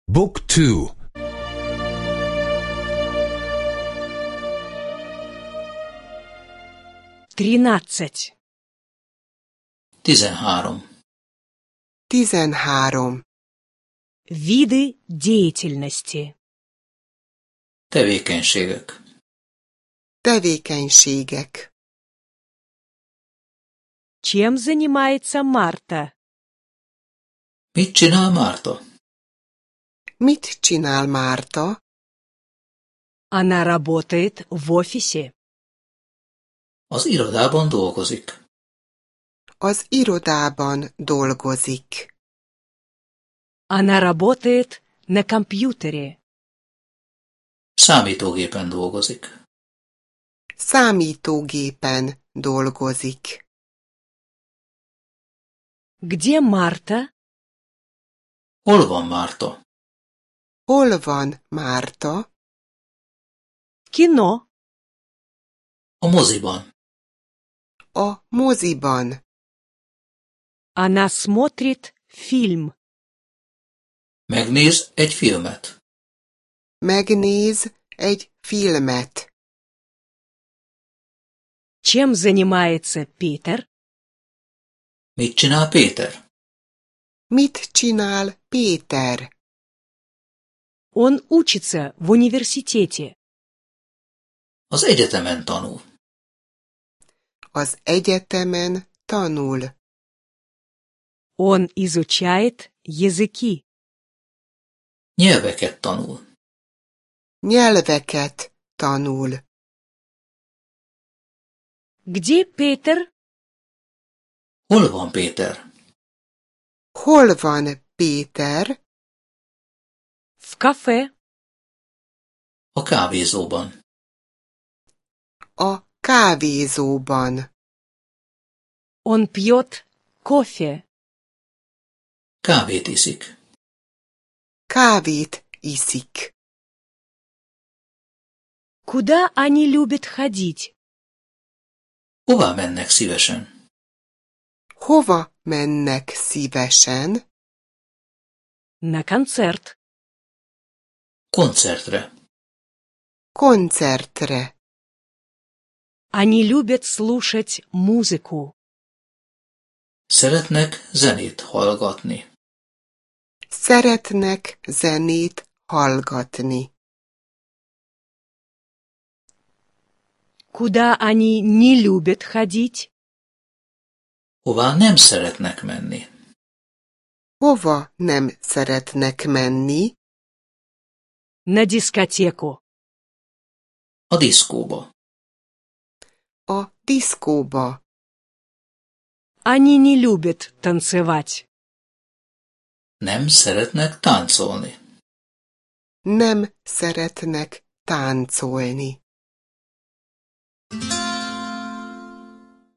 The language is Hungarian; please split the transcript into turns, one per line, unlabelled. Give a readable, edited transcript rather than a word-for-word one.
Book 2.
13.
13.
13.
Виды деятельности.
Tevékenységek.
Tevékenységek.
Чем занимается Марта?
Mit csinál Márta?
Mit csinál Márta?
Она работает в офисе.
Az irodában dolgozik.
Az irodában dolgozik.
Она работает на компьютере.
Számítógépen dolgozik.
Számítógépen dolgozik.
Где Марта?
Hol van Márta?
Hol van Márta?
Кино.
A moziban.
A moziban.
Она смотрит фильм.
Megnéz egy filmet.
Megnéz egy filmet.
Чем занимается Питер?
Mit csinál Péter?
Mit csinál Péter?
Он учится в университете.
Az egyetemen tanul.
Az egyetemen tanul.
Он изучает языки.
Nyelveket tanul.
Nyelveket tanul.
Где Питер?
Hol van Péter?
Hol van Péter?
В кафе.
A kávézóban.
A kávézóban.
Он пьет кофе.
Kávét iszik.
Kávét iszik.
Куда они любят ходить?
Hová mennek szívesen?
Hova mennek szívesen?
На концерт.
Koncertre.
Koncertre.
Они любят слушать музыку.
Szeretnek zenét hallgatni.
Szeretnek zenét hallgatni.
Куда они не любят ходить?
Hová nem szeretnek menni.
Hova nem szeretnek menni?
На дискотеку.
A diszkóba.
A diszkóba.
Они не любят танцевать.
Nem szeretnek táncolni.
Nem szeretnek táncolni.